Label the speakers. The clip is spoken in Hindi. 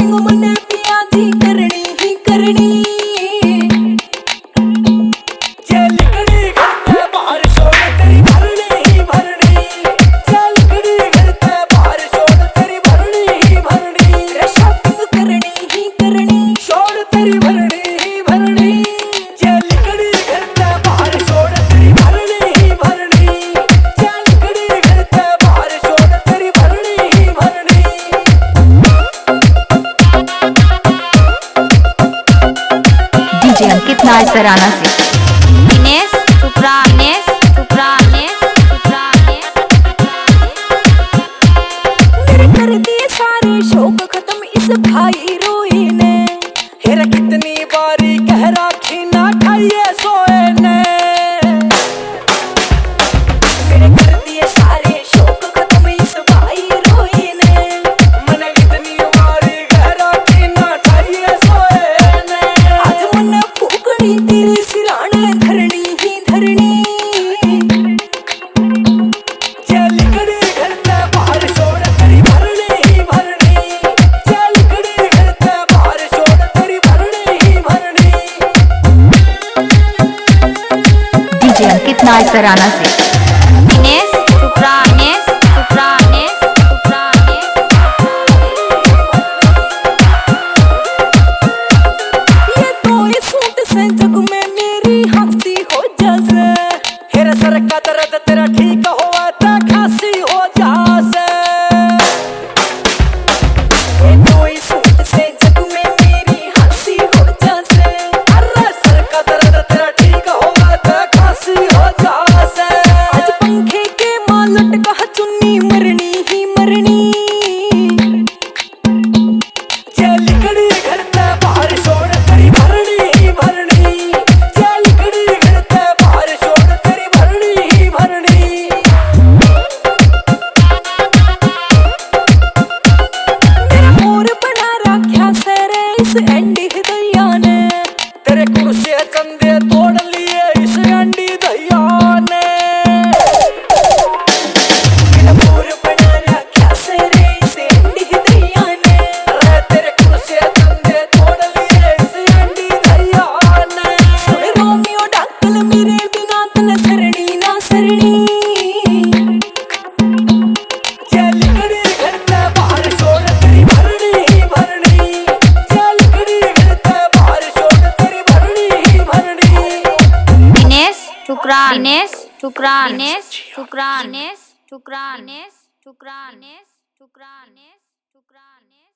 Speaker 1: सेटिंग मने पिया दी करनी ही करनी। चल कड़ी घर ते बाहर छोड़ तेरी भरनी ही भरनी। चल कड़ी घर ते बाहर छोड़ तेरी भरनी ही भरनी। शॉपिंग करनी ही करनी छोड़ तेरी भरनी ही भरनी। चल कड़ी घर ते बाहर छोड़ तेरी भरनी ही भरनी। चल कड़ी घर ते बाहर छोड़ तेरी भरनी ही भरनी।
Speaker 2: डीजे अंकित नाज सराना से दिनेश टुकड़ा नेश टुकड़ा नेश टुकड़ा नेश
Speaker 1: मेरे कर दिए सारे शौक खत्म इस भाई रोई ने। हेरा कितनी बारी कह राखी ना खाइए सोए ने। मेरे कर दिए सारे शौक खत्म इस भाई रोई ने। मैंने कितनी बारी कह राखी ना खाइए सोए ने। आज मन फूकनी तेरे सिराने धरनी ही धरनी। चल कड़ी घर ते बाहर छोड़ तेरी भरनी ही भरनी। चल कड़ी घर ते बाहर छोड़ तेरी भरनी ही भरनी।
Speaker 2: डीजे अंकित नाज सराना से दिनेश टुकड़ा नेश टुकड़ा नेश टुकड़ा नेश
Speaker 1: ये तो ये सूट से जग में मेरी हंसी हो जासे। हेरा सर का दर्द तेरा ठीक हुआ तो खांसी हो जासे। ये तो ये सूट से जग में मेरी हंसी हो जासे। अरे सर का दर्द तेरा ठीक हुआ तो खांसी हो जासे। आज पंखे के मालट का चुन्नी मरनी ही मरनी। चल कड़ी घर ते बाहर छोड़ तेरी भरनी ही भरनी। चल कड़ी घर ते बाहर छोड़ तेरी भरनी ही भरनी। तेरा मोर बना रखा सरे इस एंडी दया ने। तेरे कुर्सी कंधे तोड़ लिए इस एंडी दया ने। तेरा मोर बना रखा सरे इस एंडी दया ने। अरे तेरे कुर्सी कंधे तोड़ लिए इस एंडी दया ने। सुन रोमियो डाकल मेरे बिना तन सरनी ना सरनी। चल कड़ी घर ते बाहर छोड़ तेरी भरनी ही भरनी। चल कड़ी घर ते बाहर छोड़ तेरी भरनी ही भरनी।
Speaker 2: दिनेश टुकड़ा नेश टुकड़ा नेश टुकड़ा नेश टुकड़ा नेश टुकड़ा नेश टुकड़ा नेश टुकड़ा नेश।